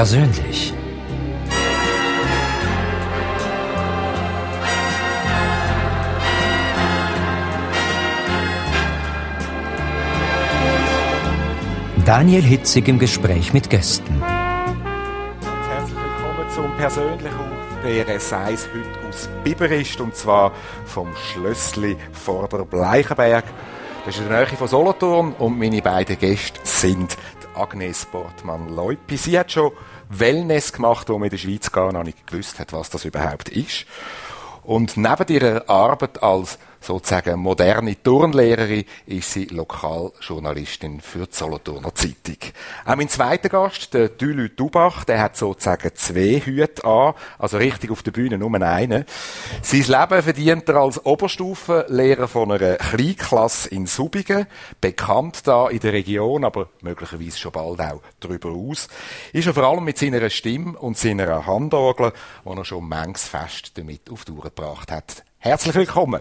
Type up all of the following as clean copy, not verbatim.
Persönlich. Daniel Hitzig im Gespräch mit Gästen. Herzlich willkommen zum Persönlichen auf der Seis heute aus Biberist, und zwar vom Schlössli vor der Bleichenberg. Das ist in der Nähe von Solothurn, und meine beiden Gäste sind die Agnes Bortmann-Leupi. Sie hat schon Wellness gemacht, wo man in der Schweiz gar noch nicht gewusst hat, was das überhaupt ist. Und neben ihrer Arbeit als sozusagen moderne Turnlehrerin ist sie Lokaljournalistin für die Solothurner Zeitung. Auch mein zweiter Gast, der Dülü Dubach, der hat sozusagen 2 Hüte an, also richtig auf der Bühne nur einen. Sein Leben verdient er als Oberstufenlehrer von einer Kleinklasse in Subigen, bekannt da in der Region, aber möglicherweise schon bald auch darüber aus. Ist er vor allem mit seiner Stimme und seiner Handorgel, die er schon manches Fest damit auf die Tour gebracht hat. Herzlich willkommen!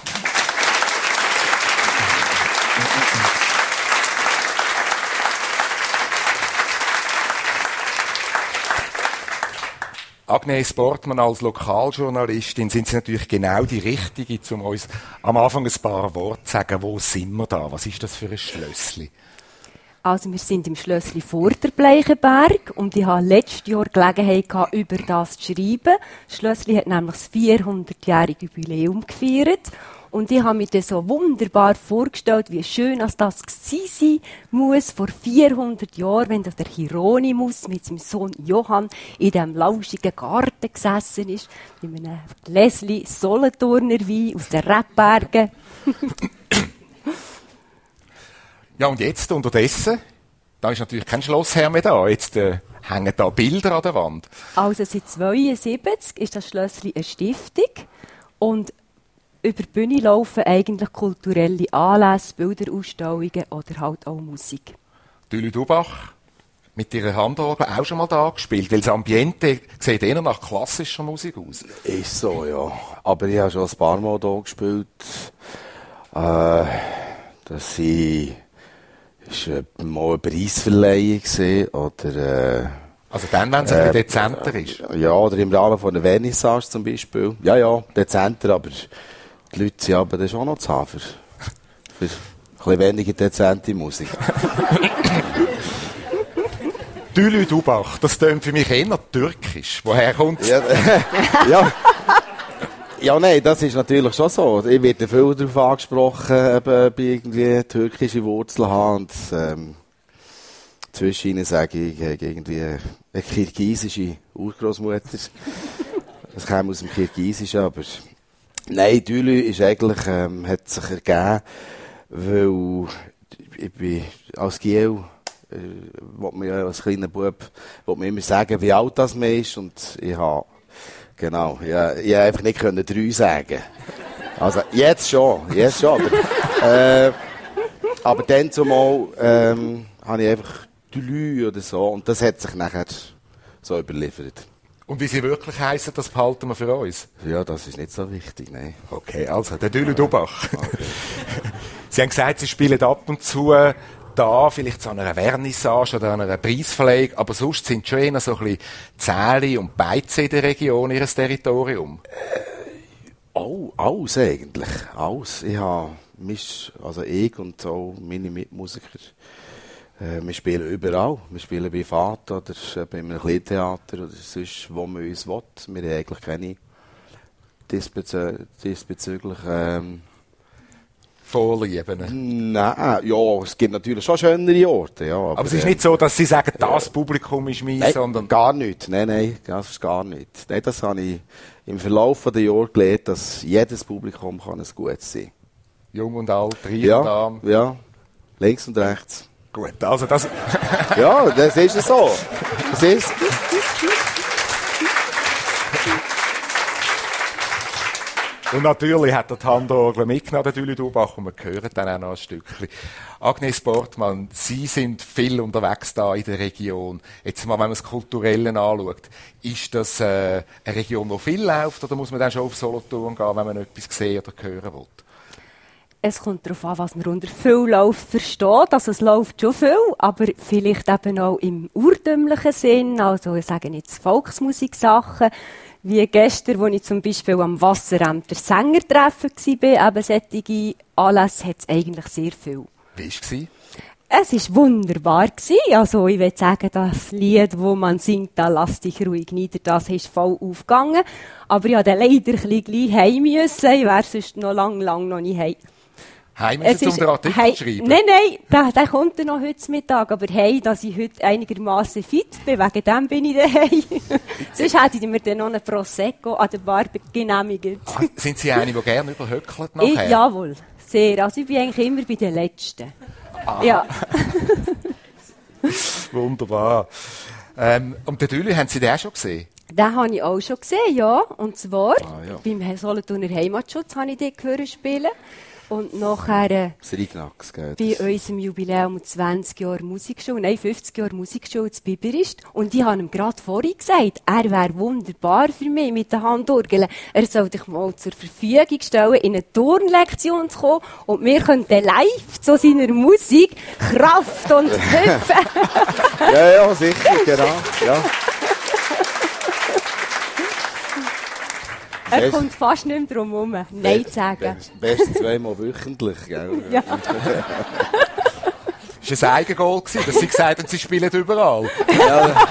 Agnes Bortmann, als Lokaljournalistin sind Sie natürlich genau die Richtige, um uns am Anfang ein paar Worte zu sagen. Wo sind wir da? Was ist das für ein Schlössli? Also wir sind im Schlössli vor der Bleichenberg und ich hatte letztes Jahr Gelegenheit gehabt, über das zu schreiben. Das Schlössli hat nämlich das 400-jährige Jubiläum gefeiert. Und ich habe mir das so wunderbar vorgestellt, wie schön das gewesen sein muss, vor 400 Jahren, wenn der Hieronymus mit seinem Sohn Johann in diesem lauschigen Garten gesessen ist, mit einem Gläschen Solothurner Wein aus den Rebbergen. Ja, und jetzt, unterdessen, da ist natürlich kein Schlossherr mehr da. Jetzt hängen da Bilder an der Wand. Also seit 1972 ist das Schlössli eine Stiftung und über die Bühne laufen eigentlich kulturelle Anlässe, Bilderausstellungen oder halt auch Musik. Dülü Dubach, mit ihrer Handorgel auch schon mal da gespielt, weil das Ambiente sieht eher nach klassischer Musik aus. Ist so, ja. Aber ich habe schon ein paar Mal hier gespielt. Das war mal eine Preisverleihung oder... Also dann, wenn es ein bisschen dezenter ist? Ja, oder im Rahmen von einer Vernissage zum Beispiel. Ja, dezenter, aber die Leute sind aber dann schon noch zu haben für ein bisschen weniger dezente Musik. Dülü Dubach, das tönt für mich eher türkisch. Woher kommt es? Ja, nein, das ist natürlich schon so. Ich werde viel darauf angesprochen, ob ich irgendwie türkische Wurzeln habe. Und zwischen ihnen sage ich, ich habe irgendwie eine kirgisische Urgroßmutter. Das kam aus dem Kirgisischen, aber nein, Dülü ist eigentlich, hat sich ergeben, weil ich bin als Giel, wollte mir ja als kleiner Bub immer sagen, wie alt das man ist, und ich habe einfach nicht 3 sagen. Also jetzt schon, aber dann zumal habe ich einfach Dülü oder so, und das hat sich nachher so überliefert. Und wie sie wirklich heissen, das behalten wir für uns? Ja, das ist nicht so wichtig, nein. Okay, also, der Dülü Dubach. Okay. Sie haben gesagt, Sie spielen ab und zu da, vielleicht zu einer Vernissage oder einer Preisverleihung, aber sonst sind schon eher so ein bisschen Zähli und Beize in der Region, Ihres Territorium? Alles eigentlich. Alles. Ich und auch meine Mitmusiker, wir spielen überall. Wir spielen bei Vater oder bei einem Kleintheater oder sonst, wo man uns will. Wir haben eigentlich keine diesbezüglich Vorlieben? Nein, ja, es gibt natürlich schon schönere Orte. Ja, aber es ist nicht so, dass Sie sagen, das Publikum ist meins, sondern... Gar nicht. Nein, das ist gar nicht. Nein, das habe ich im Verlauf der Jahre gelernt, dass jedes Publikum kann ein gutes sein. Jung und alt, reich und arm. Ja, links und rechts. Gut, also das... Ja, das ist es so. Das ist... Und natürlich hat er die Handorgel mitgenommen, der Dülü Dubach, und wir hören dann auch noch ein Stückchen. Agnes Bortmann, Sie sind viel unterwegs da in der Region. Jetzt mal, wenn man das Kulturelle anschaut, ist das eine Region, wo viel läuft, oder muss man dann schon auf Solothurn gehen, wenn man etwas sehen oder hören will? Es kommt darauf an, was man unter viel Lauf versteht. Also es läuft schon viel, aber vielleicht eben auch im urtümlichen Sinn. Also ich sage jetzt Volksmusiksachen. Wie gestern, als ich zum Beispiel am Wasserämter Sängertreffen war, eben solche Anlässe hat es eigentlich sehr viel. Wie war es? Es war wunderbar. Also ich würde sagen, das Lied, wo man singt, da lass dich ruhig nieder, das ist voll aufgegangen. Aber ich musste dann leider ein bisschen gleich heim müssen. Ich wäre sonst noch lange noch nicht heim. Heim müssen, um den Artikel zu schreiben? Nein, der kommt dann noch heute Mittag. Aber hey, dass ich heute einigermaßen fit bin, wegen dem bin ich daheim. Sonst hätte ich mir dann noch einen Prosecco an der Bar genehmigt. Sind Sie eine, die gerne überhöckelt nachher? Jawohl, sehr. Also ich bin eigentlich immer bei den Letzten. Ah. Ja. Wunderbar. Und den Dülü, haben Sie den auch schon gesehen? Den habe ich auch schon gesehen, ja. Und zwar ja. beim Solothurner Heimatschutz habe ich den gehört spielen. Und nachher Das Rignax, gell? bei unserem Jubiläum 20 Jahre Musikschule, nein, 50 Jahre Musikschule zu Biberist. Und ich habe ihm gerade vorhin gesagt, er wäre wunderbar für mich mit den Handorgeln. Er soll dich mal zur Verfügung stellen, in eine Turnlektion zu kommen. Und wir können dann live zu seiner Musik Kraft und Hüpfen. Ja, sicher, genau. Ja. Er kommt fast nicht mehr drum herum, Nein zu sagen. Besten zweimal wöchentlich, gell? Ja. Das war ein Eigengoal, dass Sie gesagt haben, Sie spielen überall. Ja.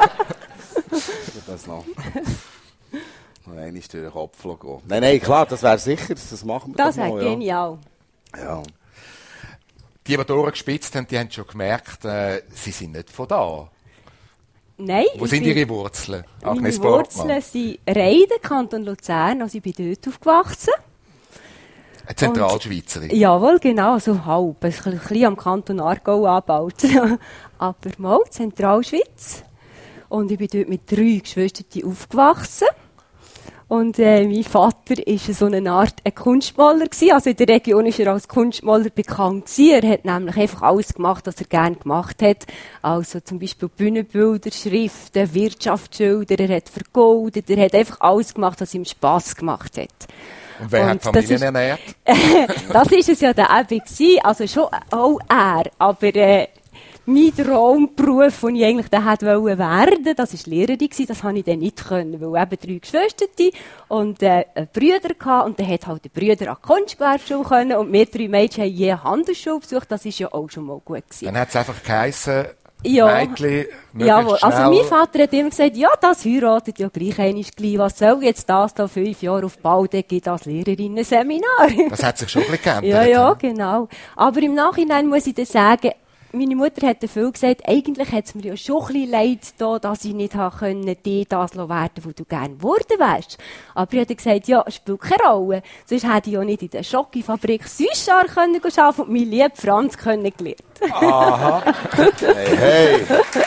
Das noch einmal durch den Kopf gehen. Nein, klar, das wäre sicher, das machen wir Das doch mal. wäre genial. Ja. Die die Ohren gespitzt haben, die haben schon gemerkt, Sie sind nicht von da. Nein. Wo sind Ihre Wurzeln, Agnes Meine Wurzeln sind Reiden, Kanton Luzern, also ich bin dort aufgewachsen. Eine Zentralschweizerin. Jawohl, genau, so halb. Ein bisschen am Kanton Aargau angebaut. Aber mal Zentralschweiz. Und ich bin dort mit 3 Geschwistern aufgewachsen. Und mein Vater war so eine Art Kunstmaler gewesen. Also in der Region war er als Kunstmaler bekannt gewesen. Er hat nämlich einfach alles gemacht, was er gerne gemacht hat. Also zum Beispiel Bühnenbilder, Schriften, Wirtschaftsschilder. Er hat vergoldet. Er hat einfach alles gemacht, was ihm Spass gemacht hat. Und wer hat Familien ernährt? Das war es ja dann eben gewesen. Also schon auch er. Aber mein Traumberuf, den ich eigentlich dann hätte werden, das war Lehrerin gewesen, das konnte ich dann nicht können, weil eben 3 Geschwister und Brüder hatten, und dann hat halt der Brüder an die Kunstgewerbeschule können, und wir 3 Mädchen haben je eine Handelsschule besucht, das war ja auch schon mal gut gewesen. Dann hat es einfach geheissen, Ja. Mädchen, Jawohl. schnell. Also mein Vater hat immer gesagt, ja, das heiratet ja gleich einmal gleich. Was soll jetzt das da 5 Jahre auf Bau, gibt als Lehrerinnen-Seminar. Das hat sich schon ein bisschen geändert. Ja, genau. Aber im Nachhinein muss ich dann sagen, meine Mutter hat viel gesagt, eigentlich hat es mir ja schon ein bisschen leid da, dass ich nicht das werden konnte, was du gerne geworden wärst. Aber ich habe gesagt, ja, spielt keine Rolle. Sonst hätte ich ja nicht in der Schokofabrik Süßschar arbeiten können und mein lieber Franz gelernt. Aha. Hey.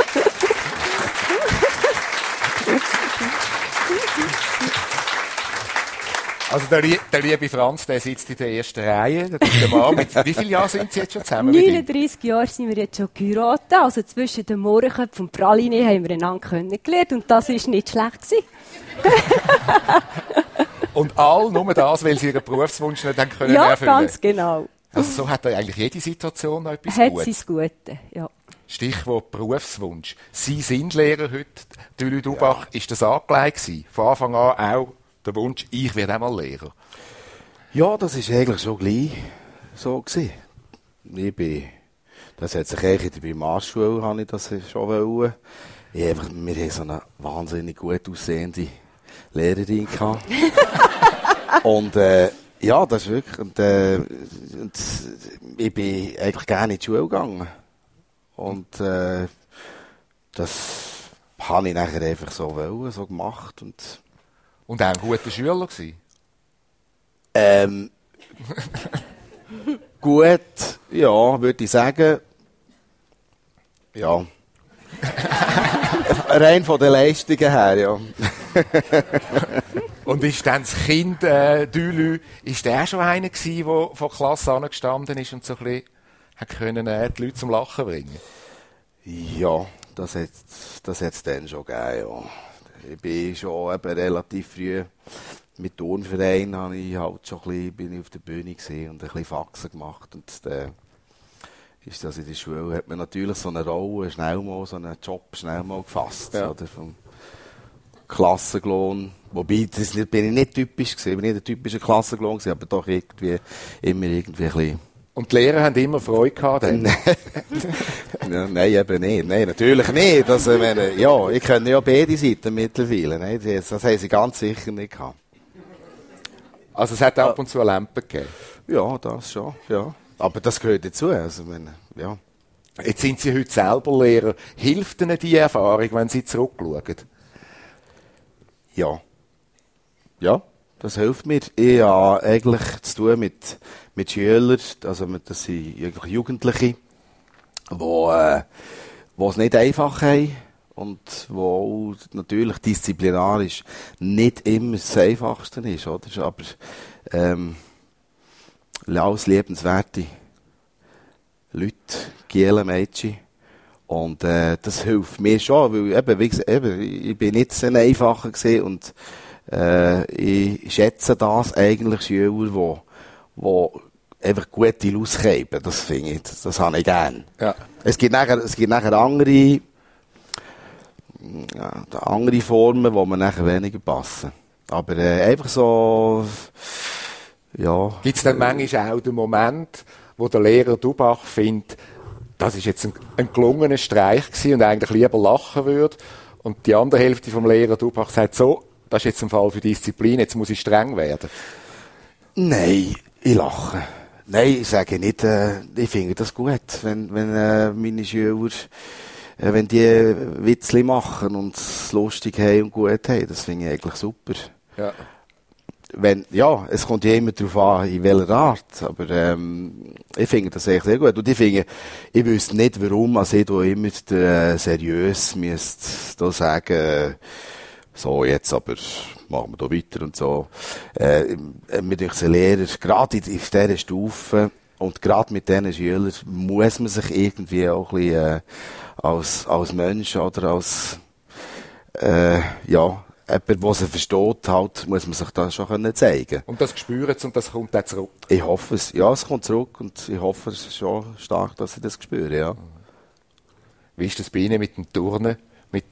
Also der liebe Franz, der sitzt in der ersten Reihe. Der Mann mit, wie viele Jahre sind Sie jetzt schon zusammen mit ihm? 39 Jahre sind wir jetzt schon geheiratet. Also zwischen dem Mohrenköpfen und Praline haben wir einander kennengelernt. Und das war nicht schlecht gewesen. Und all nur das, weil Sie Ihren Berufswunsch nicht haben können Ja, erfüllen. ganz genau. Also so hat eigentlich jede Situation noch etwas Hat Gutes. sein Gute, ja. Stichwort Berufswunsch. Sie sind Lehrer heute. Dülü Dubach, ist das angelegt gewesen? Von Anfang an auch der Wunsch, ich werde auch mal Lehrer. Ja, das war eigentlich schon gleich so gewesen. Das hat sich eigentlich in der Primarschule, habe ich das schon wollen. Wir hatten so eine wahnsinnig gut aussehende Lehrerin gehabt. Und, ja, das ist wirklich, und ich bin eigentlich gerne in die Schule gegangen. Und, das habe ich nachher einfach so wollen, so gemacht. Und auch ein guter Schüler gewesen? Gut, ja, würde ich sagen. Ja. Rein von den Leistungen her, ja. Und ist dann das Kind, Dülü, ist der schon einer gewesen, der von Klasse angestanden ist und so ein bisschen hat können, die Leute zum Lachen bringen? Ja, das hat's dann schon gegeben, ja. Ich bin schon eben relativ früh mit Turnverein habe ich halt schon bin ich auf der Bühne gesehen und ein bisschen Faxen gemacht. Und ist das in der Schule, hat man natürlich so eine Rolle, so einen Job schnell mal gefasst. Ja. Oder vom Klassenlohn. Wobei, das bin ich nicht typisch gewesen, ich bin nicht ein typischer Klassenlohn gewesen, aber doch irgendwie immer irgendwie ein bisschen. Und die Lehrer haben immer Freude gehabt? Nein, eben nicht. Nein, natürlich nicht. Also, ich kenne ja beide Seiten mittlerweile. Nein, das haben sie ganz sicher nicht gehabt. Also es hat ab und zu eine Lampe gegeben? Ja, das schon, ja. Aber das gehört dazu. Also, ja. Jetzt sind Sie heute selber Lehrer. Hilft Ihnen diese Erfahrung, wenn Sie zurückschauen? Ja. Ja, das hilft mir. Ich habe eigentlich zu tun mit Schülern, also das sind eigentlich Jugendliche, die es nicht einfach haben und wo natürlich disziplinarisch nicht immer das Einfachste ist, oder? Aber alles liebenswerte Leute, Giele, Mädchen. Und das hilft mir schon, weil ich bin nicht so ein Einfacher gewesen und ich schätze das eigentlich Schüler, die einfach gute Lust haben. Das finde ich, das habe ich gern. Ja. Es gibt nachher andere Formen, die mir nachher weniger passen. Aber einfach so, ja. Gibt es dann manchmal auch den Moment, wo der Lehrer Dubach findet, das ist jetzt ein gelungener Streich gewesen und eigentlich lieber lachen würde. Und die andere Hälfte vom Lehrer Dubach sagt so, das ist jetzt ein Fall für Disziplin, jetzt muss ich streng werden. Nein, ich lache. Nein, ich sage nicht, ich finde das gut, wenn meine Schüler, wenn die Witzli machen und es lustig haben und gut haben, das finde ich eigentlich super. Ja. Es kommt ja immer darauf an, in welcher Art, aber ich finde das echt sehr gut. Und ich wüsste nicht, warum ich da immer seriös müsste da sagen, so jetzt aber machen wir da weiter und so. Mit den Lehrern, gerade in dieser Stufe und gerade mit diesen Schülern muss man sich irgendwie auch ein bisschen als Mensch oder als jemand, der sie versteht, halt, muss man sich das schon zeigen können. Und das spüren sie und das kommt dann zurück? Ich hoffe es. Ja, es kommt zurück und ich hoffe es schon stark, dass sie das spüren, ja. Wie ist das bei Ihnen mit dem Turnen? Mit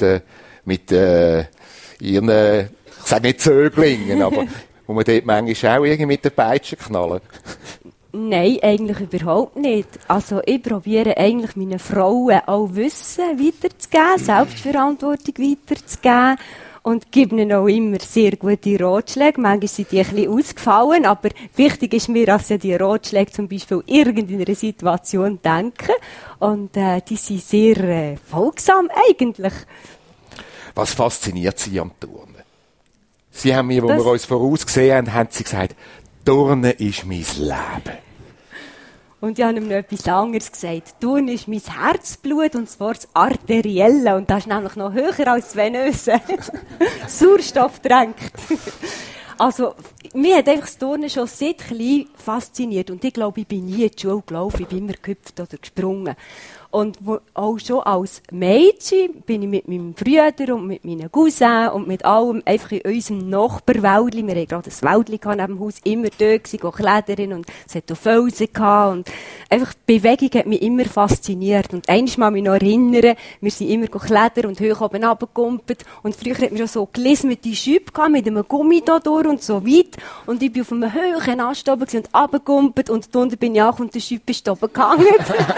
Ihren, ich sage nicht Zöglingen, aber wo man dort manchmal auch irgendwie mit den Peitschen knallen? Nein, eigentlich überhaupt nicht. Also ich probiere eigentlich meinen Frauen auch Wissen weiterzugeben, Selbstverantwortung weiterzugeben. Und gebe ihnen auch immer sehr gute Ratschläge. Manchmal sind die ein bisschen ausgefallen, aber wichtig ist mir, dass sie die Ratschläge zum Beispiel irgendeiner Situation denken. Und die sind sehr folgsam eigentlich. Was fasziniert Sie am Turnen? Sie haben mir, als wir uns vorausgesehen haben Sie gesagt, Turnen ist mein Leben. Und ich habe ihm noch etwas anderes gesagt. Turnen ist mein Herzblut, und zwar das Arterielle. Und das ist nämlich noch höher als das Venöse. Sauerstoff drängt. Also, mir hat einfach das Turnen schon seit klein fasziniert. Und ich glaube, ich bin nie in die Schule gelaufen. Ich bin immer gehüpft oder gesprungen. Und auch schon als Mädchen bin ich mit meinem Bruder und mit meinen Cousins und mit allem einfach in unserem Nachbarwäldli, wir hatten gerade ein Wäldli neben dem Haus, immer dort gewesen, klettern und es hat auch Felsen gehabt und einfach die Bewegung hat mich immer fasziniert. Und einmal mal mich noch erinnern, wir sind immer klettern und hoch oben runtergekumpelt und früher hat man schon so gelismete Schübe gehabt, mit einem Gummi da durch und so weit und ich bin auf einem hohen Ast oben und runtergekumpelt und drunter bin ich auch und der Schübe ist oben gehangen.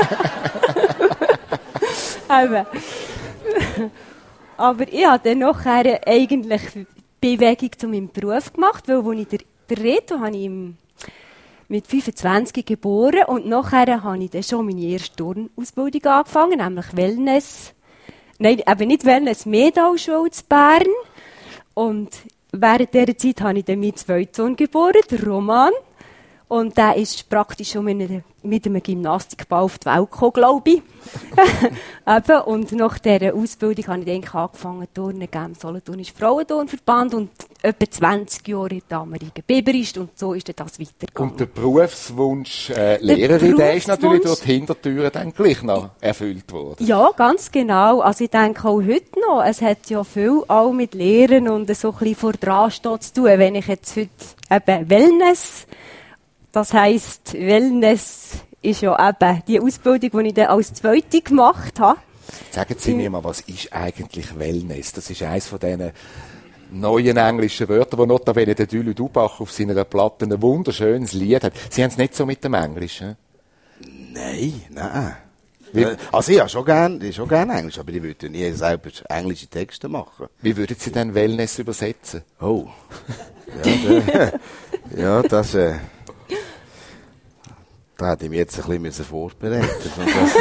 Aber ich habe dann nachher eigentlich Bewegung zu meinem Beruf gemacht, weil als ich der Reto habe ich mit 25 geboren und nachher habe ich dann schon meine erste Turnausbildung angefangen, nämlich Wellness. Nein, eben nicht Wellness, Medalschule zu Bern. Und während dieser Zeit habe ich dann meinen zweiten Sohn geboren, der Roman. Und der ist praktisch schon mit einem Gymnastikball auf die Welt gekommen, glaube ich. Und nach dieser Ausbildung habe ich eigentlich angefangen, Turnen zu geben. Solothurn ist Frauenturnverband und etwa 20 Jahre in der damaligen Biberist und so ist das weitergegangen. Und der Berufswunsch Lehrerin, der ist natürlich durch die Hintertüren dann gleich noch erfüllt worden. Ja, ganz genau. Also ich denke auch heute noch, es hat ja viel auch mit Lehren und so ein bisschen vor dran stehen zu tun. Wenn ich jetzt heute eben Wellness, das heisst, Wellness ist ja eben die Ausbildung, die ich dann als Zweite gemacht habe. Sagen Sie mir mal, was ist eigentlich Wellness? Das ist eines von diesen neuen englischen Wörtern, die notabene der Dülü Dubach auf seiner Platte ein wunderschönes Lied hat. Sie haben es nicht so mit dem Englischen? Nein. Also ich habe schon gerne Englisch, aber ich würde nie selber englische Texte machen. Wie würden Sie denn Wellness übersetzen? Oh. Ja, das... Da hätte ich mich jetzt ein bisschen vorbereiten müssen.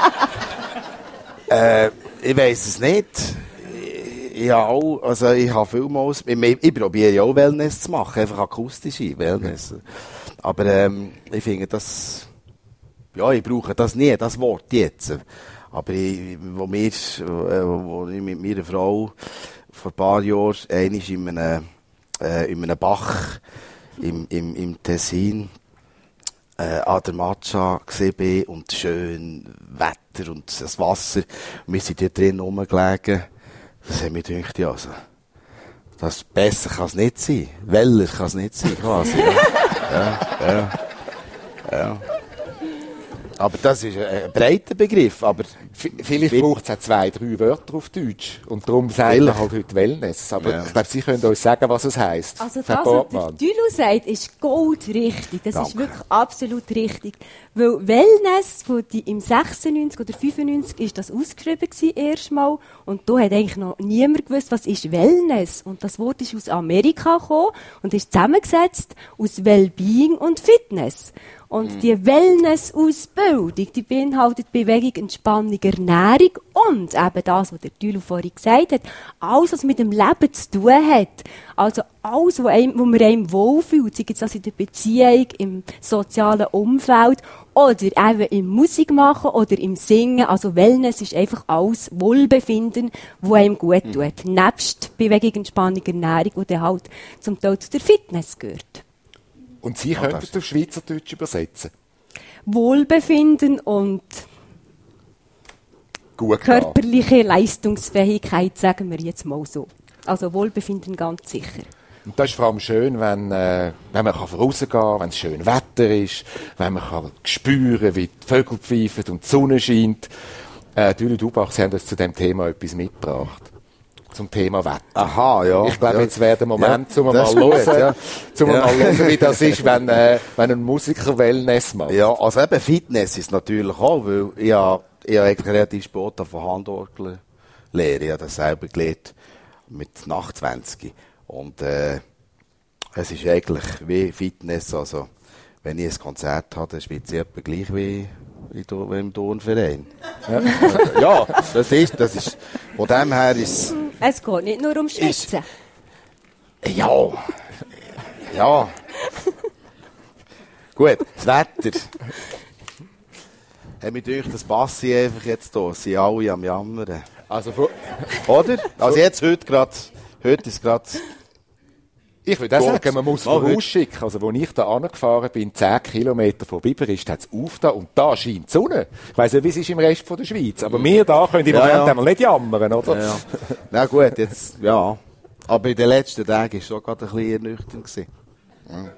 Ich weiss es nicht. Ich habe vielmals... Ich probiere ja auch Wellness zu machen, einfach akustische Wellness. Aber ich finde das... Ja, ich brauche das nie, das Wort jetzt. Aber wo ich mit meiner Frau vor ein paar Jahren einmal in einem Bach im Tessin an der Matcha gesehen und schön Wetter und das Wasser. Und wir sind dort drin rumgelegen. Das haben wir gedacht, ja, also, das besser kann es nicht sein. Weller kann es nicht sein, quasi. Ja. Aber das ist ein breiter Begriff. Aber vielleicht braucht es auch 2, 3 Wörter auf Deutsch. Und darum sagen wir halt heute Wellness. Aber ich glaube, Sie können uns sagen, was es heisst. Also das, was der Dülü sagt, ist goldrichtig. Das ist wirklich absolut richtig. Weil Wellness, im 96 oder 95 ist das ausgeschrieben gewesen, erstmal. Und da hat eigentlich noch niemand gewusst, was ist Wellness. Und das Wort ist aus Amerika gekommen und ist zusammengesetzt aus Wellbeing und Fitness. Und die Wellness-Ausbildung, die beinhaltet Bewegung, Entspannung, Ernährung und eben das, was der Dülü vorhin gesagt hat, alles, was mit dem Leben zu tun hat. Also alles, wo man einem wohlfühlt, sei es das in der Beziehung, im sozialen Umfeld oder eben im Musikmachen oder im Singen. Also Wellness ist einfach alles Wohlbefinden, wo einem gut tut. Nebst Bewegung, Entspannung, Ernährung, die dann halt zum Teil zu der Fitness gehört. Und Sie könnten es auf Schweizerdeutsch übersetzen? Wohlbefinden und gut körperliche Leistungsfähigkeit, sagen wir jetzt mal so. Also Wohlbefinden ganz sicher. Und das ist vor allem schön, wenn man rausgehen kann, wenn es schön Wetter ist, wenn man spüren kann, wie die Vögel pfeifen und die Sonne scheint. Dülü Dubach, Sie haben uns zu dem Thema etwas mitgebracht. Zum Thema Wetter. Aha, ja. Ich glaube, jetzt wäre der Moment, um mal hören, wie das ist, wenn ein Musiker Wellness macht. Ja, also eben Fitness ist natürlich auch, weil ich habe eigentlich relativ spät von Handorgel lernen. Ich habe das selber gelernt mit nach 20. Und es ist eigentlich wie Fitness. Also, wenn ich ein Konzert habe, dann schwitze ich etwa gleich wie im Turnverein. Ja, das ist, von dem her ist es geht nicht nur um Schwitzen. Ja. Gut, das Wetter. Hat mich gedacht, das passt einfach jetzt hier. Sie sind alle am Jammern. Also, oder? Also jetzt heute ist gerade... Ich würde auch sagen, man muss vorausschicken. Also, als ich da angefahren bin, 10 Kilometer von Biberist, hat es aufgetan und da scheint die Sonne. Ich weiss nicht, wie es ist im Rest von der Schweiz, aber wir da können im Moment einmal nicht jammern, oder? Ja. Na gut, jetzt, ja. Aber in den letzten Tagen war es schon gerade ein bisschen ernüchternd. Ja.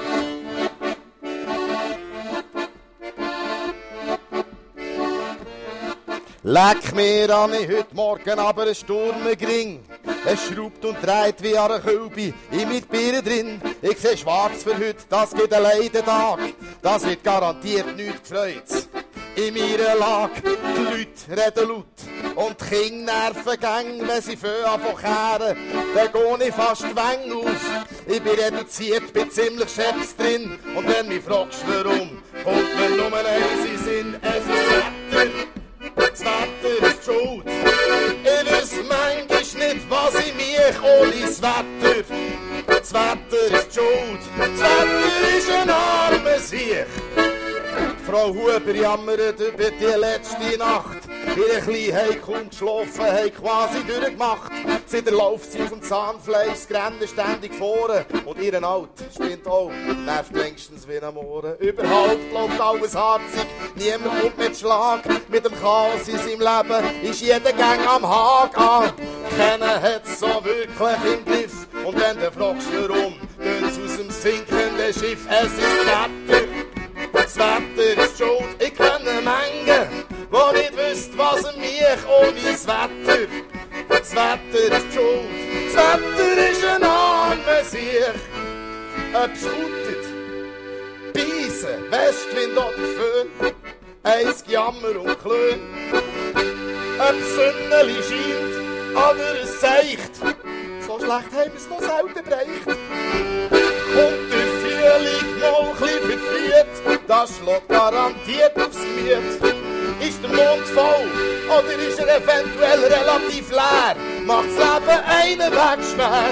Leck mir an, heute Morgen aber ein Sturm gering. Es schraubt und dreht wie an einer Kölbe in mit Bier drin. Ich sehe schwarz für heute, das gibt einen Leidentag. Das wird garantiert nichts gefreut. In meiner Lage, die Leute reden laut und die Kinder nerven gang, wenn sie anfangen kehren, dann gehe ich fast die Wänge auf. Ich bin reduziert, bin ziemlich scheps drin und wenn mich fragst warum, kommt mir nur eins in Sinn, es ist Wetter. Das Wetter ist schuld. Ich weiß manchmal nicht, was ich mich ohne das Wetter. Das Wetter ist schuld. Das Wetter ist ein armer Sieg. Frau Huber jammert über die letzte Nacht. Ihre Kleinen haben kaum geschlafen, haben quasi durchgemacht. Seit läuft sie auf dem Zahnfleisch, das Rennen ständig vorne. Und ihren Alt spinnt auch, nervt längstens wie am Ohren. Überhaupt läuft alles harzig, niemand kommt mit Schlag. Mit dem Chaos in seinem Leben ist jeder Gang am Haken. Keiner hat's so wirklich im Griff. Und wenn du fragst, warum, tönt's aus dem sinkenden Schiff. Es ist das Wetter. Das Wetter ist schuld, ich kenne Mengen, die nicht wüssten, was mich ohne das Wetter. Das Wetter ist schuld, das Wetter ist ein armer Sieg. Ob's schüttet, Beisen, Westwind oder Föhn, eins Jammer und Klön. Ob's Sonnenli scheint oder es seicht, so schlecht haben wir's noch selten bereicht. Und der Frühling mal chli verfriert, das schlägt garantiert aufs Gemüt. Ist der Mond voll oder ist er eventuell relativ leer? Macht's Leben einen Weg schwer.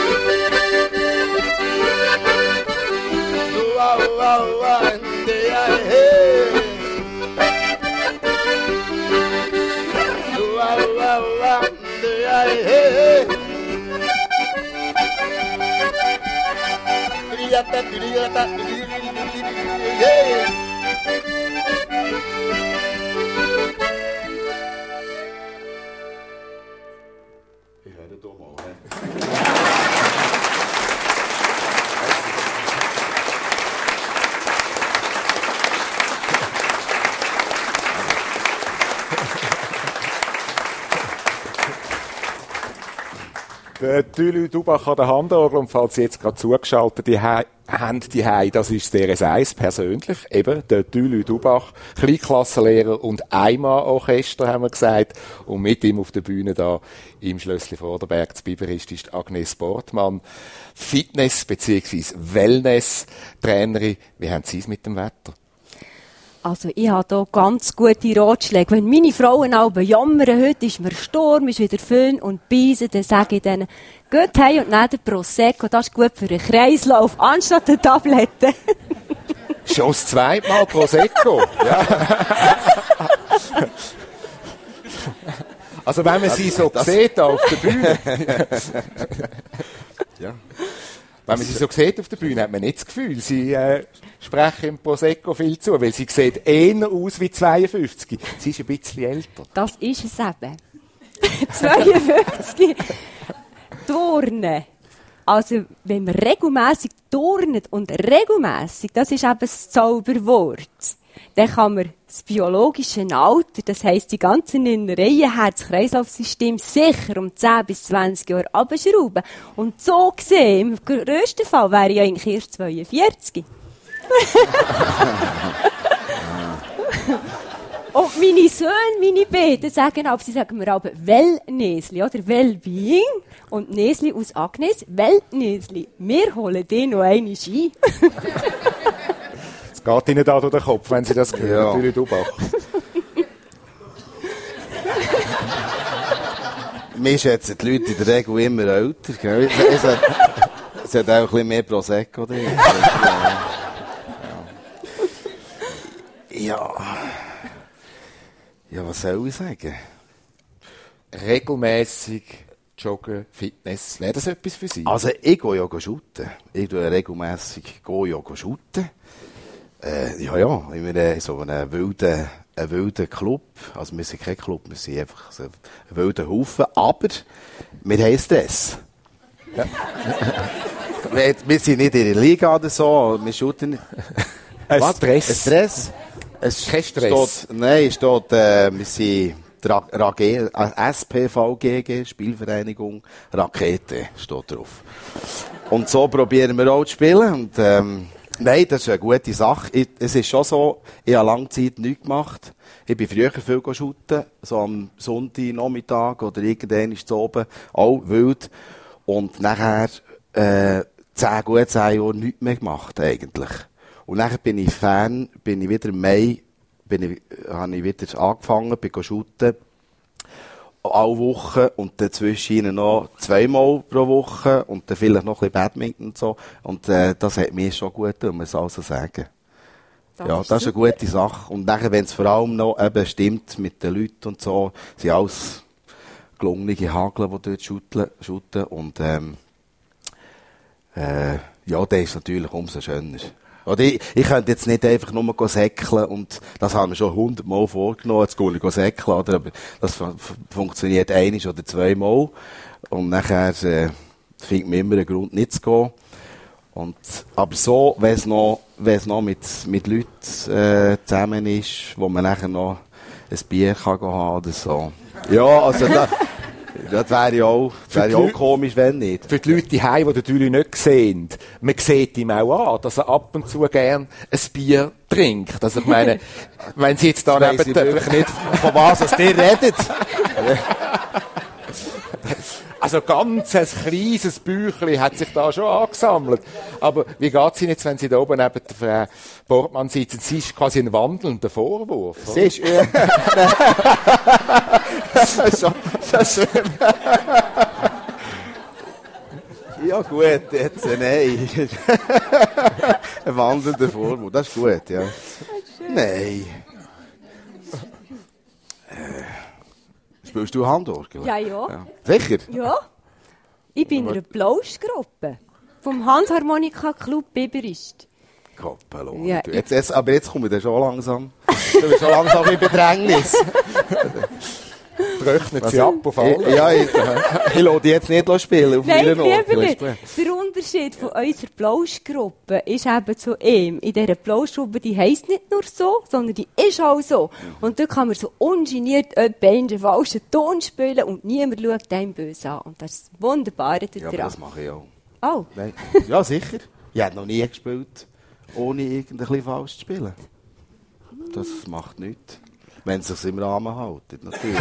Du au au an der hey. Du au au an der hey. Yeah. Ich höre da mal. Der Tülü Dubach an der Handorgel, und falls Sie jetzt gerade zugeschaltet haben, das ist der S1 persönlich, eben der Tülü Dubach, Kleinklassenlehrer und Eimann-Orchester, haben wir gesagt, und mit ihm auf der Bühne da im Schlössli Vorderberg zu Biberist ist Agnes Bortmann, Fitness- bzw. Wellness-Trainerin. Wie haben Sie es mit dem Wetter? Also, ich habe hier ganz gute Ratschläge. Wenn meine Frauen alle jammern, heute ist mir Sturm, ist wieder Föhn und Beisen, dann sage ich denen, geht heim und nehmt Prosecco, das ist gut für den Kreislauf, anstatt der Tabletten. Schon das zweite Mal Prosecco. Ja. Also, wenn man sie so sieht auf der Bühne. Ja. Wenn man sie so sieht auf der Bühne, hat man nicht das Gefühl, sie sprechen im Prosecco viel zu, weil sie sieht eher aus wie 52. Sie ist ein bisschen älter. Das ist es eben. 52. Turnen. Also, wenn man regelmässig turnet und regelmässig, das ist eben das Zauberwort, dann kann man das biologische Alter, das heisst die ganzen Innereien, Herz-Kreislauf-System sicher um 10 bis 20 Jahre abschrauben. Und so gesehen, im grössten Fall wäre ich eigentlich erst 42. Und meine Söhne, meine Beten sagen aber, sie sagen mir aber Wellnäsli, oder Wellbeing. Und Näsli aus Agnes, Wellnäsli. Wir holen den noch einmal ein. Es geht Ihnen da durch den Kopf, wenn Sie das hören, Tülü Dubach. Wir schätzen die Leute in der Regel immer älter, gell? Es hat auch ein bisschen mehr Prosecco drin. Ja. Ja, was soll ich sagen? Regelmässig Joggen, Fitness, wäre das etwas für Sie? Also, ich gehe ja shooten. Ich gehe regelmässig shooten. Ja, in so einem wilden Club. Also, wir sind kein Club, wir sind einfach so ein wilder Haufen. Aber wir haben Stress. Ja. Wir sind nicht in der Liga oder so, wir shooten nicht. Stress? Ein Stress? Kein Stress? Nein, steht, wir sind SPVGG, Spielvereinigung Rakete, steht drauf. Und so probieren wir auch zu spielen. Und, nein, das ist eine gute Sache. Es ist schon so, ich habe lange Zeit nichts gemacht. Ich bin früher viel shooten, so am Sonntagnachmittag oder irgendwann ist es oben, auch wild. Und nachher, 10 Jahre nichts mehr gemacht, eigentlich. Und nachher bin ich wieder im Mai, habe ich wieder angefangen, bin shooten. Alle Wochen und dazwischen noch 2-mal pro Woche und dann vielleicht noch ein bisschen Badminton und so. Und das hat mir schon gut getan, muss ich also sagen. Das ist eine gute Sache. Und nachher, wenn es vor allem noch eben stimmt mit den Leuten und so, sind alles gelungene Hagler, die dort shooten. Und dann ist es natürlich umso schöner. Oder ich könnte jetzt nicht einfach nur säckeln, und das haben wir schon 100-mal vorgenommen, jetzt gehe ich säckeln, oder? Aber das funktioniert einmal oder zweimal. Und nachher findet man immer einen Grund, nicht zu gehen. Aber so, wenn es noch mit Leuten zusammen ist, wo man nachher noch ein Bier kann haben oder so. Ja, also das wäre ja auch komisch, wenn nicht. Für die Leute hier, die natürlich nicht sehen, man sieht ihm auch an, dass er ab und zu gern ein Bier trinkt. Also ich meine, wenn Sie jetzt da neben vielleicht nicht, von was ihr redet. Also ganz ein kleines Büchlein hat sich da schon angesammelt. Aber wie geht es Ihnen jetzt, wenn Sie da oben neben der Frau Bortmann sitzen? Sie ist quasi ein wandelnder Vorwurf. Sie ist das schön. Ja gut, jetzt nein. Ein wandelnder Vorwurf, das ist gut, ja. Nein. Spielst du Handorgel? Ja. Sicher? Ja. Ich bin in einer Plauschgruppe vom Handharmonika-Club Biberist. Koppelung. Ja, Aber jetzt komme ich dann schon langsam. Du bist schon langsam in Bedrängnis. Rechnet sie ab auf alle. Ich lasse die jetzt nicht spielen auf Nein, meinen Orgel. nicht. Der Unterschied von unserer Plauschgruppe ist eben zu ihm. In dieser Plauschgruppe, die heisst nicht nur so, sondern die ist auch so. Und dort kann man so ungeniert einen falschen Ton spielen und niemand schaut einem böse an. Und das ist das Wunderbare daran. Ja, aber das mache ich auch. Oh. Nein. Ja, sicher. Ich habe noch nie gespielt, ohne irgendwie falsch zu spielen. Das macht nichts. Wenn es sich im Rahmen hält, natürlich.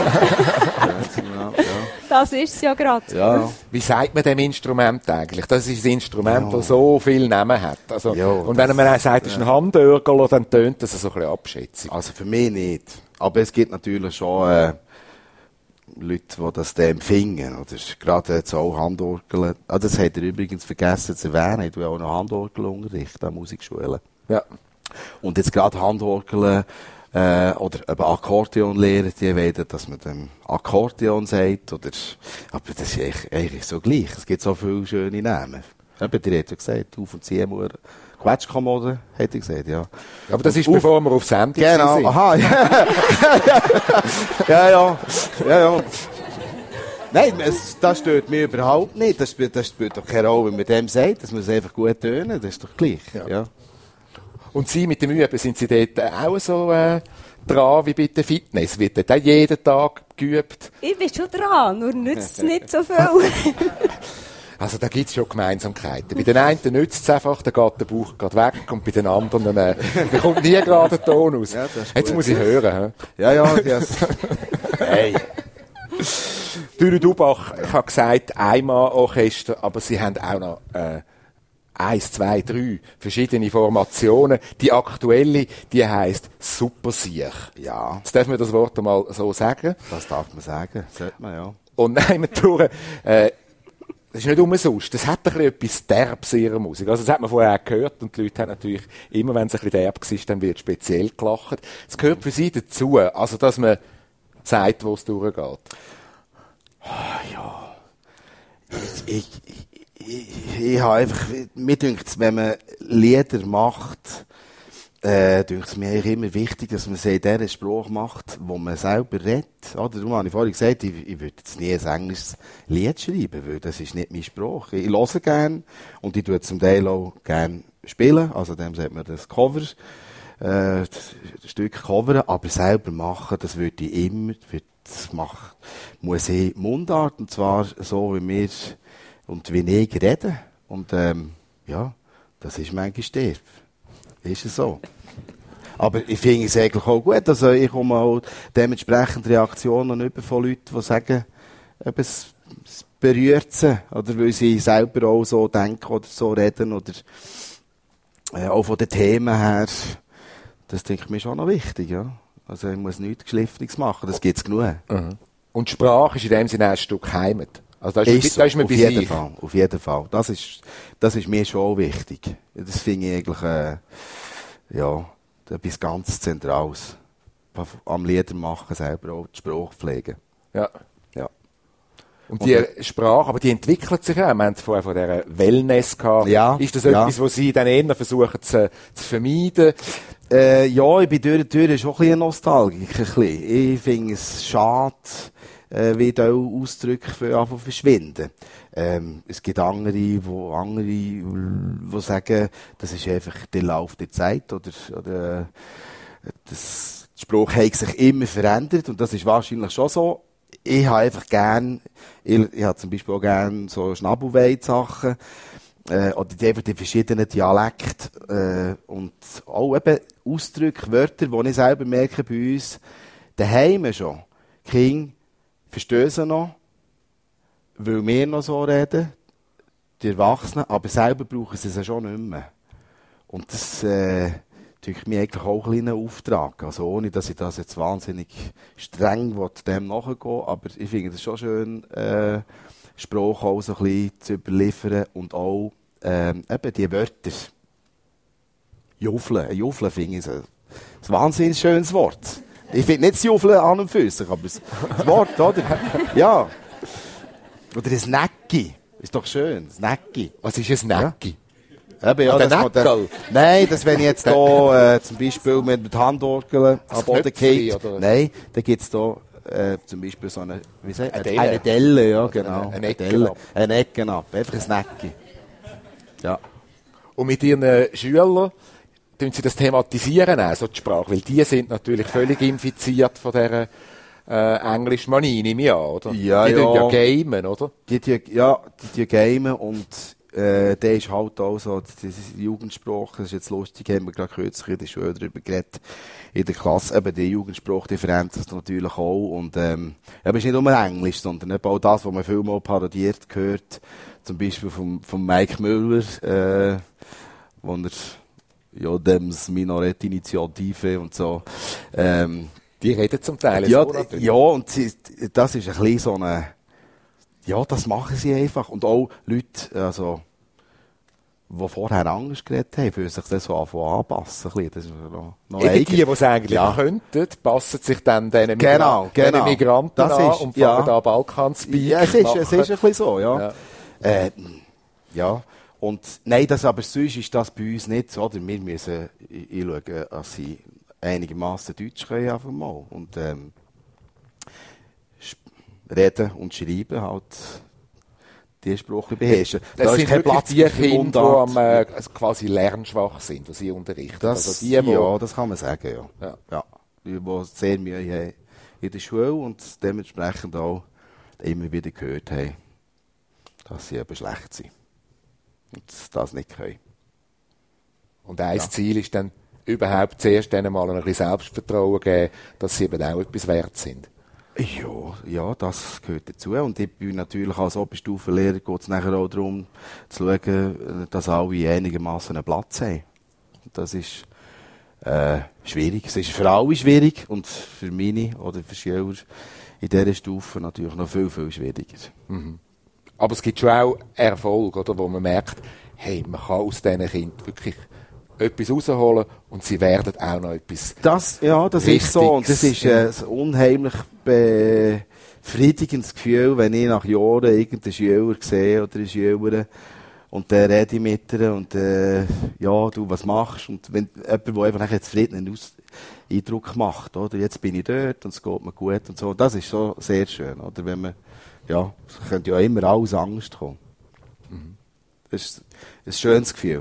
Das ist es ja gerade. Ja. Wie sagt man dem Instrument eigentlich? Das ist ein Instrument, das so viele Namen hat. Also, Ja, und wenn man auch sagt, es ist ein Handörgel, dann tönt das so ein bisschen abschätzig. Also für mich nicht. Aber es gibt natürlich schon Leute, die das empfingen. Oder gerade jetzt auch Handorgeln. Das hat er übrigens vergessen zu erwähnen. Ich tue auch noch Handorgelunterricht an Musikschulen. Ja. Und jetzt gerade Handorgeln oder eben Akkordeon lehren, die wollen, dass man dem Akkordeon sagt. Aber das ist eigentlich so gleich. Es gibt so viele schöne Namen. Eben, die hat ja gesagt, Auf- und Ziehmauer. Quetschkommode, hätte ich gesagt, ja. Aber das ist, bevor wir auf Sendung Genau, sind. aha, ja. Nein, das stört mich überhaupt nicht. Das spielt doch keine Rolle, wenn man dem sagt, dass man es einfach gut tönen. Das ist doch gleich, ja. Und Sie mit dem Üben, sind Sie dort auch so dran wie bei der Fitness? Wird dort auch jeden Tag geübt? Ich bin schon dran, nur nützt es nicht so viel. Also da gibt es schon Gemeinsamkeiten. Bei den einen nützt es einfach, dann geht der Bauch grad weg, und bei den anderen da kommt nie gerade der Ton raus. Ja, jetzt muss ich hören. Ja. Hey. Dürre Dubach, ich habe gesagt, einmal Orchester, aber Sie haben auch noch 1, 2, 3 verschiedene Formationen. Die aktuelle, die heisst Supersiech. Ja. Jetzt dürfen wir das Wort einmal so sagen. Das darf man sagen, sollte man, ja. Und nein, durch, das ist nicht umsonst. Das hat ein bisschen etwas Derbs in ihrer Musik. Also das hat man vorher auch gehört, und die Leute haben natürlich immer, wenn es ein bisschen derb ist, dann wird speziell gelacht. Es gehört für sie dazu, also dass man sagt, wo es durchgeht. Ja. Ich habe einfach, mir dünkt, wenn man Lieder macht, dünkt es mir eigentlich immer wichtig, dass man sie in dieser Sprache macht, wo man selber redet. Oder, darum habe ich vorhin gesagt, ich würde jetzt nie ein englisches Lied schreiben, weil das ist nicht meine Sprache. Ich höre gerne, und ich tue zum Teil auch gerne spielen, also dem sagt man das Cover, das Stück covern, aber selber machen, das würde ich immer, muss ich Mundart, und zwar so, wie wir und wie ich rede. Und das ist manchmal Stirb. Ist es so. Aber ich finde es eigentlich auch gut. Also ich komme auch dementsprechend Reaktionen über von Leuten, die sagen, es berührt sie, oder weil sie selber auch so denken oder so reden, oder auch von den Themen her. Das denke ich mir schon noch wichtig, ja. Also ich muss nichts Geschliffenes machen, das gibt es genug. Mhm. Und Sprache ist in dem Sinne ein Stück Heimat. Also das ist man auf bei jeden sich. Fall, auf jeden Fall. Das ist mir schon wichtig. Das finde ich eigentlich, etwas ganz Zentrales. Am Liedermachen selber auch die Sprachpflege. Ja. Ja. Und die Sprache, aber die entwickelt sich ja. Wir haben vorher von dieser Wellness gehabt. Ja. Ist das etwas, was Sie dann eher versuchen zu vermeiden? Ja, ich bin durch und durch schon ein bisschen Nostalgiker. Ich finde es schade, wie da Ausdrücke verschwinden. Es gibt andere, die sagen, das ist einfach der Lauf der Zeit oder das Spruch hat sich immer verändert und das ist wahrscheinlich schon so. Ich habe einfach gern, ich habe zum Beispiel auch gern so Schnabelweid-Sachen oder die verschiedenen Dialekte und auch eben Ausdrücke, Wörter, die ich selber merke bei uns daheim schon. Die Kinder verstehen sie noch, weil wir noch so reden, die Erwachsenen, aber selber brauchen sie es schon nicht mehr. Und das tut mir eigentlich auch ein kleiner Auftrag. Also ohne, dass ich das jetzt wahnsinnig streng dem nachgehen will, aber ich finde es schon schön, Sprache auch so ein bisschen zu überliefern und auch eben die Wörter. Juffeln finde ich ein wahnsinnig schönes Wort. Ich finde nicht das Juffeln an und für sich, aber das Wort, oder? Ja. Oder ein Necki. Ist doch schön, ein Necki. Was ist ein Necki? Ja? Eben, ja, nein, das wenn ich jetzt hier zum Beispiel mit Handorgeln am Boden geht. Nein, dann gibt es hier zum Beispiel so eine, wie sagt man? Eine Delle, ja, genau. Eine Ecke ab. Einfach ein Necki. Ja. Und mit Ihren Schülern tun Sie das thematisieren, also die Sprache? Weil die sind natürlich völlig infiziert von dieser Englischmanie, nehme ich an, oder? Ja, die tun ja gamen, oder? Die gamen und der ist halt auch so, diese Jugendsprache, das ist jetzt lustig, haben wir gerade kürzlich in der Schule darüber geredet, in der Klasse, eben die Jugendsprache, die verändert sich natürlich auch und eben ist nicht nur Englisch, sondern eben auch das, was man viel mal parodiert gehört, zum Beispiel vom Mike Müller, wo er ja, Dems Minarett-Initiative und so. Die reden zum Teil ja, so natürlich. Ja, und das ist ein bisschen so eine, ja, das machen sie einfach. Und auch Leute, also, die vorher Angst geredet haben, fühlen sich das so anpassen. Das ist noch eben die es eigentlich könnten, passen sich dann diesen Migranten an und fangen an Balkanspeak. Ja, es ist ein bisschen so, ja. Ja. Und nein, aber sonst ist das bei uns nicht so. Oder? Wir müssen schauen, dass sie einigermaßen Deutsch können einfach mal. Und reden und schreiben halt die Sprache beherrschen. Das sind kein Platz die Kinder, die quasi lernschwach sind, die sie unterrichten. Das kann man sagen, ja. Die sehr Mühe haben in der Schule und dementsprechend auch immer wieder gehört haben, dass sie eben schlecht sind. Und das nicht können. Und ein Ziel ist dann überhaupt zuerst einmal ein bisschen Selbstvertrauen geben, dass sie eben auch etwas wert sind. Ja, das gehört dazu. Und ich bin natürlich als Oberstufenlehrer, geht es nachher auch darum, zu schauen, dass alle einigermaßen einen Platz haben. Das ist schwierig. Es ist für alle schwierig und für meine oder für Schüler in dieser Stufe natürlich noch viel, viel schwieriger. Mhm. Aber es gibt schon auch Erfolg, oder, wo man merkt, hey, man kann aus diesen Kindern wirklich etwas rausholen und sie werden auch noch etwas. Das ist so. Und das ist ein unheimlich befriedigendes Gefühl, wenn ich nach Jahren irgendeinen Schüler sehe oder eine Schülerin und dann rede ich mit ihr und du, was machst? Und wenn jemand, der einfach einen zufriedenen Eindruck macht, oder? Jetzt bin ich dort und es geht mir gut und so. Das ist so sehr schön, oder? Wenn man, es könnte ja immer alles Angst kommen. Mhm. Das ist ein schönes Gefühl.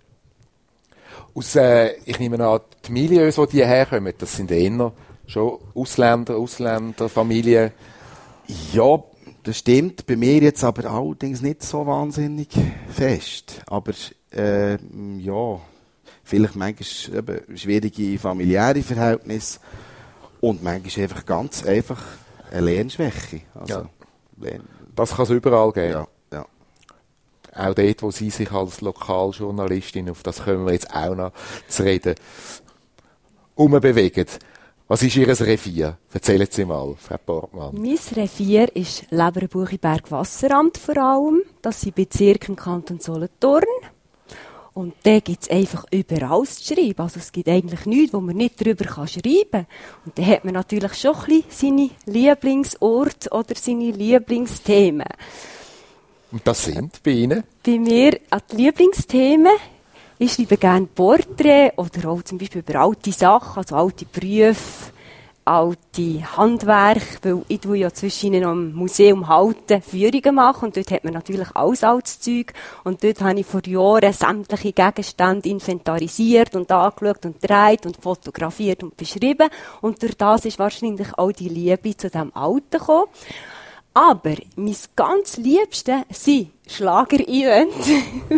Ich nehme an, die Milieus, die hierher kommen, das sind eher schon Ausländerfamilien. Ja, das stimmt. Bei mir jetzt aber allerdings nicht so wahnsinnig fest. Aber vielleicht manchmal eben schwierige familiäre Verhältnisse und manchmal einfach ganz einfach eine Lernschwäche. Also, das kann es überall geben. Ja. Auch dort, wo Sie sich als Lokaljournalistin, auf das können wir jetzt auch noch zu reden, umbewegen. Was ist Ihr Revier? Erzählen Sie mal, Frau Portmann. Mein Revier ist Leberenbuchiberg-Wasseramt vor allem. Das sind Bezirke im Kanton Solothurn. Und da gibt es einfach überall zu schreiben. Also es gibt eigentlich nichts, wo man nicht drüber schreiben kann. Und dann hat man natürlich schon ein bisschen seine Lieblingsorte oder seine Lieblingsthemen. Und das sind bei Ihnen? Bei mir die Lieblingsthemen. Ich schreibe gerne Porträts oder auch zum Beispiel über alte Sachen, also alte Berufe, alte Handwerk, weil ich ja zwischen ihnen am Museum Halten Führungen mache und dort hat man natürlich alles altes Zeug und dort habe ich vor Jahren sämtliche Gegenstände inventarisiert und angeschaut und gedreht und fotografiert und beschrieben und durch das ist wahrscheinlich auch die Liebe zu diesem Alten gekommen. Aber mein ganz Liebste sind Schlager-Events.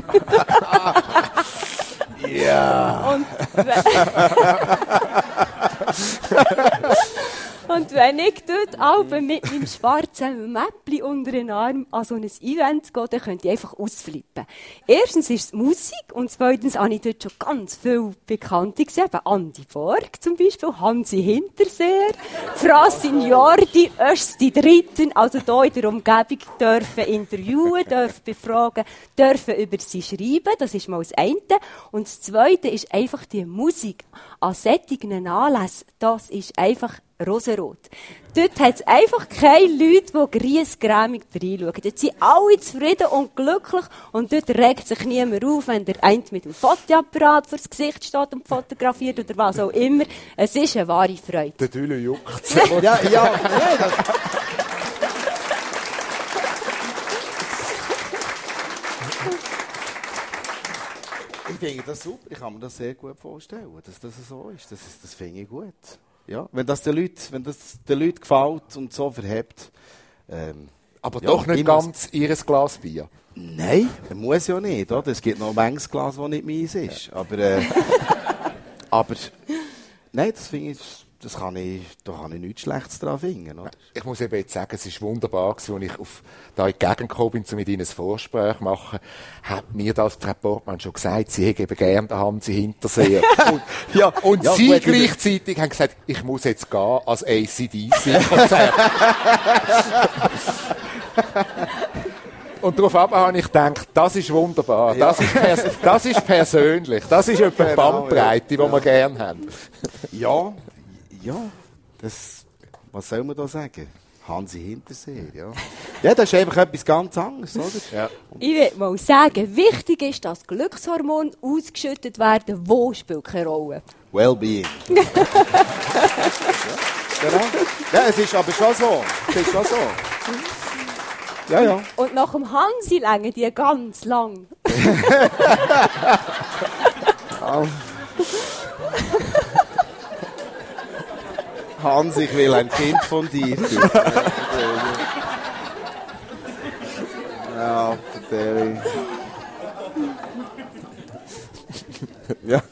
Ja. Und wenn ich dort Alben mit meinem schwarzen Mäppli unter den Arm an so ein Event gehe, dann könnte ich einfach ausflippen. Erstens ist es Musik und zweitens habe ich dort schon ganz viele Bekannte gesehen. Eben Andi Borg zum Beispiel, Hansi Hinterseer, Francine Jordi, Östi Dritten, also hier in der Umgebung dürfen interviewen, dürfen befragen, dürfen über sie schreiben. Das ist mal das eine. Und das zweite ist einfach die Musik an solchen Anlässen. Das ist einfach rosarot. Dort hat es einfach keine Leute, die griesgrämig reinschauen. Dort sind alle zufrieden und glücklich und dort regt sich niemand auf, wenn der eine mit dem Fotoapparat vor das Gesicht steht und fotografiert oder was auch immer. Es ist eine wahre Freude. Der Dülle juckt. Ja. Ich finde das super. Ich kann mir das sehr gut vorstellen, dass das so ist. Das finde ich gut. Ja, wenn das den Leuten gefällt und so verhebt. Aber doch nicht ganz ihres Glas Bier. Nein, muss ja nicht. Oder? Es gibt noch ein manches Glas, das nicht meins ist. Ja. Aber nein, das finde ich, da kann ich nichts Schlechtes daran finden. Oder? Ich muss eben jetzt sagen, es ist wunderbar gewesen, als ich da in die Gegend gekommen bin, um mit Ihnen ein Vorgespräch zu machen, hat mir das Frau Portmann schon gesagt, sie hätte eben gerne den Hansi Hinterseer. Und Sie gut, gleichzeitig haben gesagt, ich muss jetzt gehen als AC/DC-Konzert. Und darauf habe ich gedacht, das ist wunderbar, ja. Das ist persönlich, das ist etwa eine Bandbreite, die wir gerne haben. Ja, was soll man da sagen? Hansi Hinterseer, ja. Ja, das ist einfach etwas ganz anderes, oder? Ja. Ich würde mal sagen, wichtig ist, dass Glückshormone ausgeschüttet werden, wo spielt keine Rolle. Wellbeing. Ja, genau. Ja, es ist aber schon so. Ja. Und nach dem Hansi längen die ganz lang. Hans, ich will ein Kind von dir. Ja, der. Ja.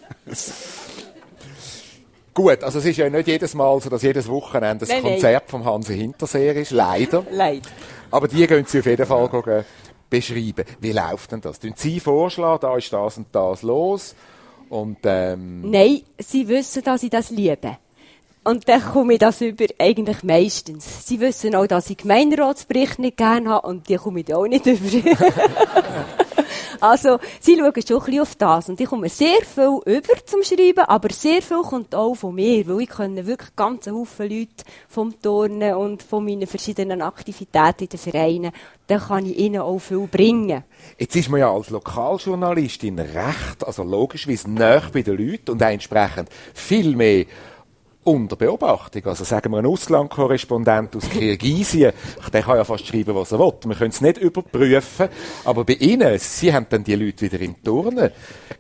Gut, also es ist ja nicht jedes Mal so, dass jedes Wochenende ein Konzert vom Hansi Hinterseer ist, leider. Aber die gehen Sie auf jeden Fall beschreiben. Wie läuft denn das? Sie vorschlagen, da ist das und das los? Und, Nein, Sie wissen, dass ich das liebe. Und dann komme ich das über eigentlich meistens. Sie wissen auch, dass ich Gemeinderatsbericht nicht gerne habe und die komme ich auch nicht über. Also, sie schauen schon ein bisschen auf das. Und ich komme sehr viel über zum Schreiben, aber sehr viel kommt auch von mir, weil ich kenne wirklich ganz Haufen Leute vom Turnen und von meinen verschiedenen Aktivitäten in den Vereinen. Dann kann ich ihnen auch viel bringen. Jetzt ist man ja als Lokaljournalistin recht, also logischerweise näher bei den Leuten und entsprechend viel mehr unter Beobachtung. Also sagen wir, ein Auslandkorrespondent aus Kirgisien, der kann ja fast schreiben, was er will. Wir können es nicht überprüfen, aber bei Ihnen, Sie haben dann die Leute wieder im Turnen.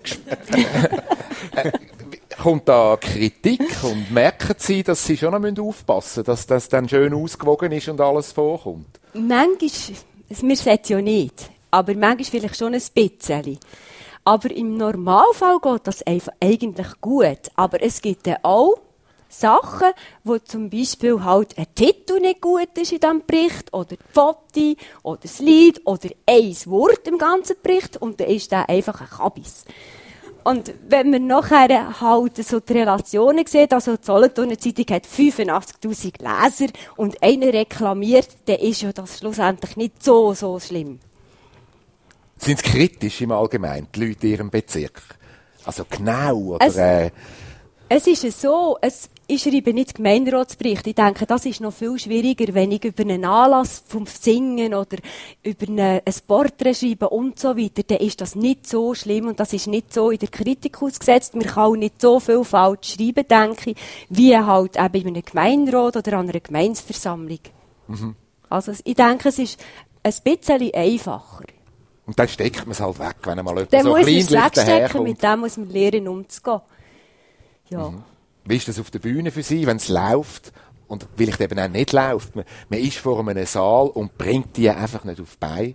Kommt da Kritik und merken Sie, dass Sie schon noch aufpassen müssen, dass das dann schön ausgewogen ist und alles vorkommt? Manchmal, wir sagen ja nicht, aber manchmal vielleicht schon ein bisschen. Aber im Normalfall geht das einfach eigentlich gut. Aber es gibt dann auch Sachen, wo zum Beispiel halt ein Titel nicht gut ist in diesem Bericht, oder die Foto, oder das Lied, oder ein Wort im ganzen Bericht, und dann ist der einfach ein Kabis. Und wenn man nachher halt so die Relationen sieht, also die Solothurner Zeitung hat 85'000 Leser und einer reklamiert, dann ist ja das schlussendlich nicht so schlimm. Sind sie kritisch im Allgemeinen, die Leute in ihrem Bezirk? Also genau, oder... Es ist so, ich schreibe nicht Gemeinderatsbericht. Ich denke, das ist noch viel schwieriger, wenn ich über einen Anlass vom Singen oder über ein Porträt schreibe und so weiter, dann ist das nicht so schlimm und das ist nicht so in der Kritik ausgesetzt. Man kann auch nicht so viel falsch schreiben, denke ich, wie halt eben in einem Gemeinderat oder an einer Gemeinsversammlung. Mhm. Also ich denke, es ist ein bisschen einfacher. Und dann steckt man es halt weg, wenn man mal etwas so kleinlich daherkommt. Dann muss man es wegstecken, mit dem muss man lernen, umzugehen. Ja. Mhm. Wie ist das auf der Bühne für Sie, wenn es läuft und vielleicht eben auch nicht läuft? Man ist vor einem Saal und bringt die einfach nicht auf die Beine.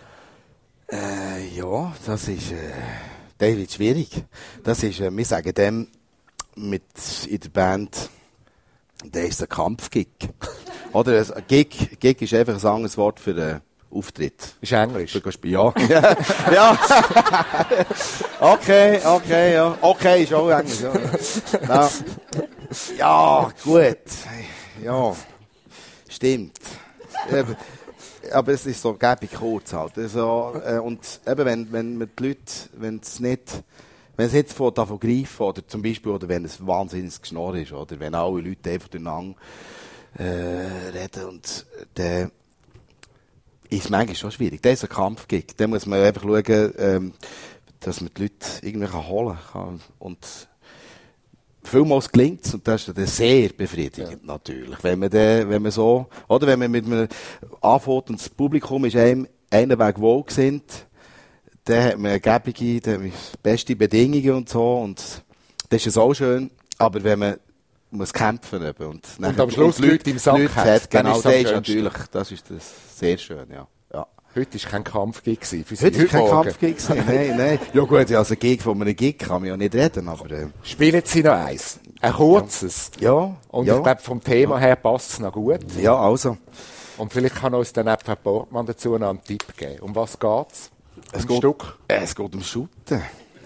Ja, das ist David schwierig. Das ist, wir sagen dem in der Band, der ist ein Kampfgig. Oder ein Gig ist einfach ein anderes Wort für Auftritt. Ist Englisch? Ja. Ja. Okay, ja. Okay ist auch Englisch. Ja, ja gut. Ja, stimmt. Aber es ist so gäbig kurz halt. Also, und eben, wenn man die Leute, wenn es nicht davon greifen, oder zum Beispiel, oder wenn es wahnsinniges Geschnorr ist, oder wenn alle Leute einfach durcheinander reden und dann ist manchmal schon schwierig. Das ist ein Kampfgig. Da muss man einfach schauen, dass man die Leute irgendwie holen kann. Und vielmals gelingt es, und das ist dann sehr befriedigend, natürlich. Wenn man so, oder wenn man mit einem anfängt und das Publikum ist einem einen Weg wohlgesinnt, dann hat man gebige, beste Bedingungen und so, und das ist auch schön. Aber wenn man muss kämpfen und am Schluss Leute im Sack hat, genau, das ist natürlich, das ist das sehr schön, ja. Heute war kein Kampfgig für Sie. Heute war kein Kampfgig. Nein. Ja gut, also ein Gig von einem Gig kann man ja nicht reden, aber... Spielen Sie noch eins? Ein kurzes? Ja. Und ich glaube, vom Thema her passt es noch gut. Ja, also. Und vielleicht kann uns dann einfach Portmann dazu noch einen Tipp geben. Um was geht's? Es geht um Schutten.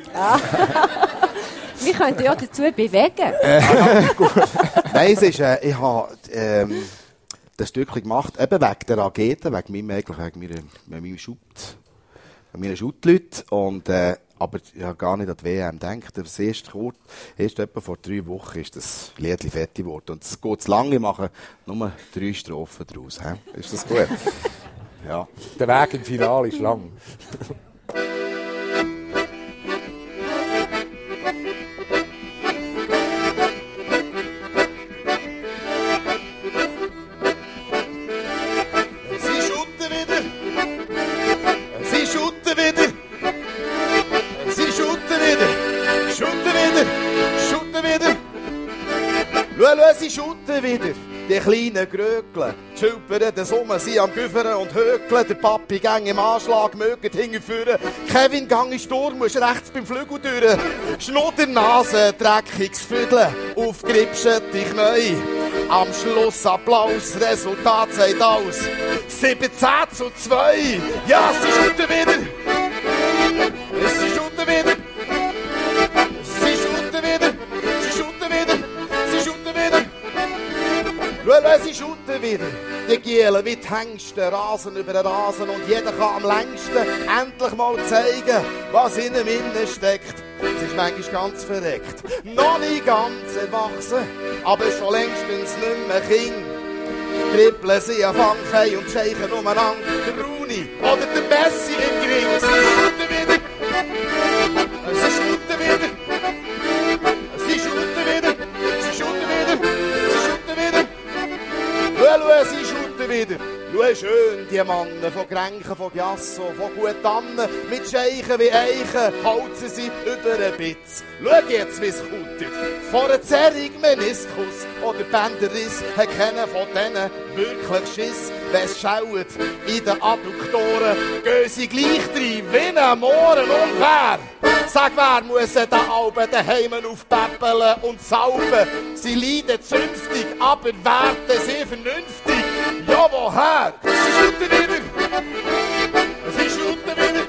Wir könnten ja dazu bewegen. Nein, es ist, ich habe das Stückchen gemacht, eben wegen der Ageten, wegen meinen Schuttleuten. Und, aber ich habe gar nicht an die WM gedacht. Das erst etwa vor 3 Wochen ist das Liedchen fertig geworden. Und es geht zu lange, ich mache nur 3 Strophen daraus. He? Ist das gut? Ja. Der Weg im Finale ist lang. Sie schütten wieder, die kleinen Gröckle. Die Schülper, die Sommer sind am Güffern und Hökeln. Der Papi gang im Anschlag, mögen hingeführen. Kevin gang in Sturm, muss rechts beim Flügel durch. Schnudder Nase, dreckiges Viertel, aufgeripschen die Knie. Am Schluss Applaus, Resultat sagt aus. 17:2. Ja, sie schütten wieder. Sie schütten wieder. Sie schütten wieder, die Gielen wie die Hengste rasen über den Rasen und jeder kann am längsten endlich mal zeigen, was in ihm innen steckt. Es ist manchmal ganz verreckt, noch nicht ganz erwachsen, aber schon längstens nicht mehr Kind. Trippeln sie an Fangkei und scheichen umeinander, der Runi oder der Messi im Gring. Sie schütten wieder, sie schütten wieder, sie schütten wieder, sie schütten wieder, sie schütten wieder. Schau, sie schütten wieder. Schau schön, die Mannen von Grenchen, von Giasso, von Gutannen, mit Scheichen wie Eichen, holzen sie über den Bitz. Schau jetzt, wie es kutet. Vor einer Zerrung, Meniskus oder Bänderriss, hat keiner von denen wirklich Schiss. Wenn's schaut in den Adduktoren, gehen sie gleich rein wie ein Mohren und wer? Sag, wer muss den Alben daheim aufpäppeln und sauben? Sie leiden zünftig, aber werden sie vernünftig. Ja, woher? Sie schütten wieder. Sie schütten wieder.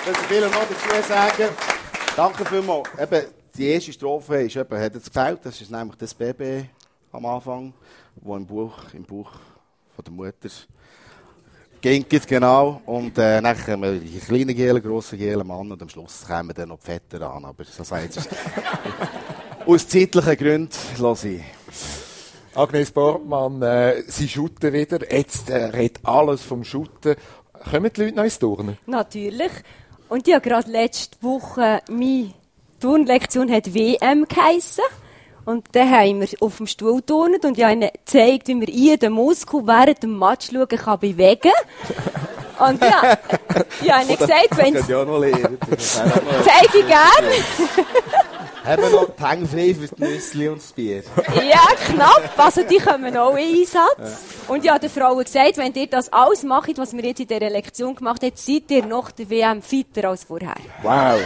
ich will noch dazu sagen, danke vielmals. Eben, die erste Strophe ist eben, hat jetzt gefällt, das ist nämlich das Baby am Anfang, das im Bauch von der Mutter gingt, genau. Und dann kommen wir die kleinen Gelen, grossen Gelen, Mann, und am Schluss kommen dann noch die Väter an. Aber das heißt, aus zeitlichen Gründen lasse ich. Agnes Bortmann, Sie shooten wieder. Jetzt redet alles vom Shooten. Kommen die Leute noch ins Turnen? Natürlich. Und ich habe gerade letzte Woche meine Turnlektion hat WM geheissen. Und dann haben wir auf dem Stuhl geturnt und ich habe ihnen gezeigt, wie man jeden Muskel während dem Match schauen kann bewegen. Und ja, ich habe ihnen gesagt, wenn das ja noch lernen. zeige ich gerne. Haben wir noch die Hänge frei für die Nüssli und das Bier? Ja, knapp. Also die kommen auch in Einsatz. Und ich habe den Frauen gesagt, wenn ihr das alles macht, was wir jetzt in dieser Lektion gemacht haben, seid ihr noch der WM fitter als vorher. Wow.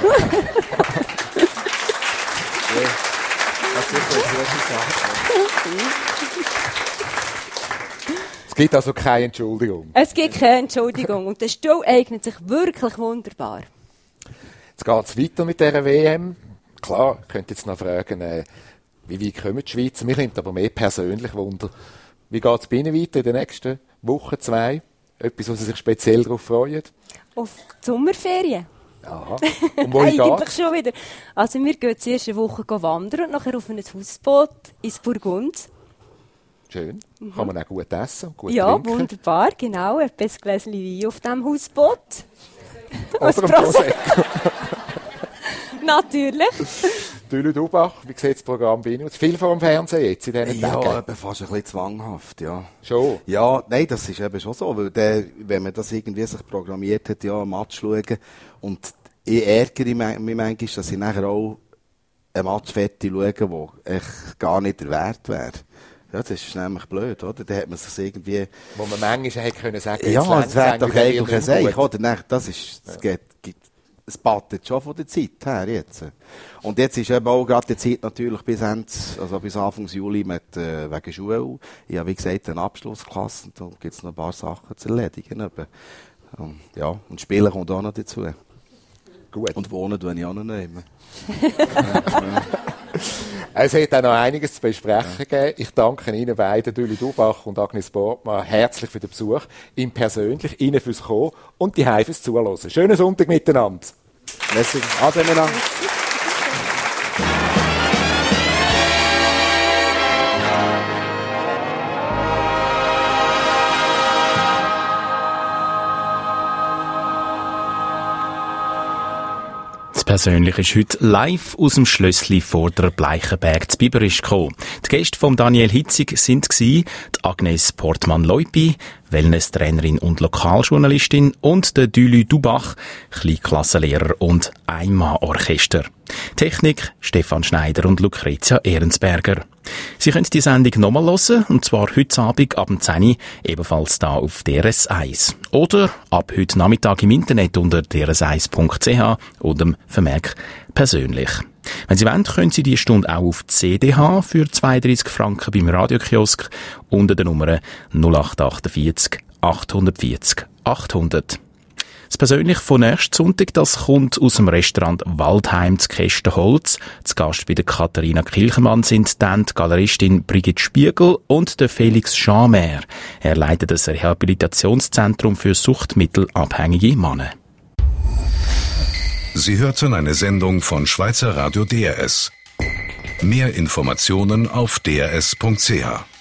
Es gibt also keine Entschuldigung. Es gibt keine Entschuldigung. Und der Stuhl eignet sich wirklich wunderbar. Jetzt geht es weiter mit dieser WM. Klar, ich könnte jetzt noch fragen, wie weit kommen die Schweizer? Mich nimmt aber mehr persönlich Wunder. Wie geht es bei Ihnen weiter in den nächsten Wochen, 2? Etwas, wo Sie sich speziell darauf freuen? Auf die Sommerferien. Aha. Und wo Eigentlich schon wieder. Also wir gehen die erste Woche wandern und nachher auf ein Hausboot ins Burgund. Schön. Kann man auch gut essen und gut ja, trinken. Ja, wunderbar, genau. Ein Gläschen Wein auf diesem Hausboot. Oder ein Prosecco. Natürlich. Dülü Dubach, wie sieht das Programm bei Ihnen aus? Viel vor dem Fernsehen jetzt in diesen Tagen? Ja, eben fast ein bisschen zwanghaft, ja. Schon? Ja, nein, das ist eben schon so, weil wenn man das irgendwie sich programmiert hat, ja, ein Match schauen, und ich ärgere mich manchmal, dass ich nachher auch ein Match schaue, der echt gar nicht der Wert wäre. Ja, das ist nämlich blöd, oder? Da hat man sich irgendwie... Wo man manchmal hätte können sagen, ja, das wäre doch eigentlich ein Seich, oder? Es battet schon von der Zeit her jetzt. Und jetzt ist eben auch gerade die Zeit natürlich bis Anfang Juli wegen Schule. Ich habe, wie gesagt, eine Abschlussklasse und da gibt es noch ein paar Sachen zu erledigen. Ja, und Spielen kommt auch noch dazu. Gut. Und wohnen tue ich auch noch nicht mehr. Es hat auch noch einiges zu besprechen gegeben. Ich danke Ihnen beiden, Dülü Dubach und Agnes Bortmann, herzlich für den Besuch. Ihnen persönlich, Ihnen fürs Kommen und die Heim fürs Zuhören. Schönen Sonntag miteinander. Merci. Ade miteinander. Persönlich ist heute live aus dem Schlössli vor der Bleichenberg zu Biberisch gekommen. Die Gäste von Daniel Hitzig sind die Agnes Portmann-Leupi, Wellness-Trainerin und Lokaljournalistin, und der Dülü Dubach, Kleinklassenlehrer und Einmann-Orchester. Technik Stefan Schneider und Lucretia Ehrensberger. Sie können die Sendung nochmal hören, und zwar heute Abend ab 10 Uhr, ebenfalls da auf DRS1. Oder ab heute Nachmittag im Internet unter drs1.ch und dem Vermerk persönlich. Wenn Sie wollen, können Sie die Stunde auch auf CD haben für 32 Franken beim Radiokiosk unter der Nummer 0848 840 800. Das Persönlich von nächsten Sonntag, das kommt aus dem Restaurant Waldheim zu Kästenholz. Zu Gast bei der Katharina Kilchermann sind dann die Galeristin Brigitte Spiegel und der Felix Jeanmer. Er leitet das Rehabilitationszentrum für suchtmittelabhängige Männer. Sie hörten eine Sendung von Schweizer Radio DRS. Mehr Informationen auf drs.ch.